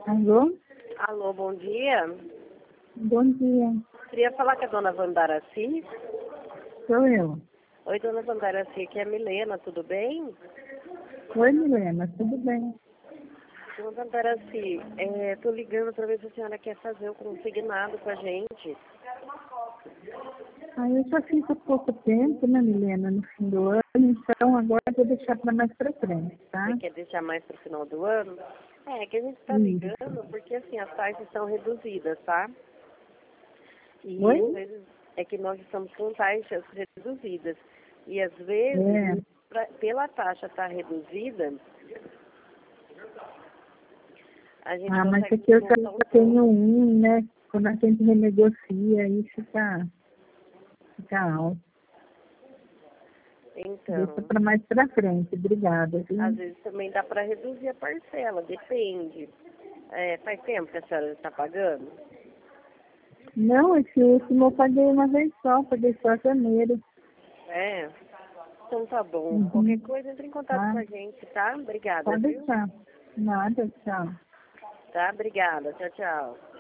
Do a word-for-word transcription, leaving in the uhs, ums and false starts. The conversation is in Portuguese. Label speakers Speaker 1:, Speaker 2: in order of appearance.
Speaker 1: Alô?
Speaker 2: Alô, bom dia.
Speaker 1: Bom dia.
Speaker 2: Queria falar com a dona Vandaraci.
Speaker 1: Sou eu.
Speaker 2: Oi, dona Vandaraci, aqui é a Milena, tudo bem?
Speaker 1: Oi, Milena, tudo bem?
Speaker 2: Dona Vandaraci, é, tô ligando para ver se a senhora quer fazer o consignado com a gente.
Speaker 1: Ah, eu já fiz há pouco tempo, né, Milena, no fim do ano, então agora eu vou deixar para mais para frente, tá?
Speaker 2: Você quer deixar mais para o final do ano? É, que a gente está
Speaker 1: Isso.
Speaker 2: ligando porque, assim, as taxas são reduzidas, tá? E
Speaker 1: Oi?
Speaker 2: às vezes é que nós estamos com taxas reduzidas. E às vezes,
Speaker 1: É.
Speaker 2: pra, pela taxa estar reduzida, a gente
Speaker 1: Ah, mas
Speaker 2: consegue
Speaker 1: aqui eu já
Speaker 2: descontar um
Speaker 1: tenho
Speaker 2: pouco.
Speaker 1: um, né? Quando a gente renegocia, aí fica, fica alto. Deixa
Speaker 2: Então,
Speaker 1: para mais para frente, obrigada,
Speaker 2: às
Speaker 1: viu?
Speaker 2: vezes também dá para reduzir a parcela, depende. É, faz tempo que a senhora está pagando?
Speaker 1: Não, esse último eu paguei uma vez só, paguei só janeiro.
Speaker 2: É. Então tá bom. Qualquer
Speaker 1: Uhum.
Speaker 2: coisa, entre em contato
Speaker 1: Tá?
Speaker 2: com a gente, tá? Obrigada,
Speaker 1: Pode
Speaker 2: viu?
Speaker 1: deixar. Nada, tchau.
Speaker 2: Tá? Obrigada. Tchau, tchau.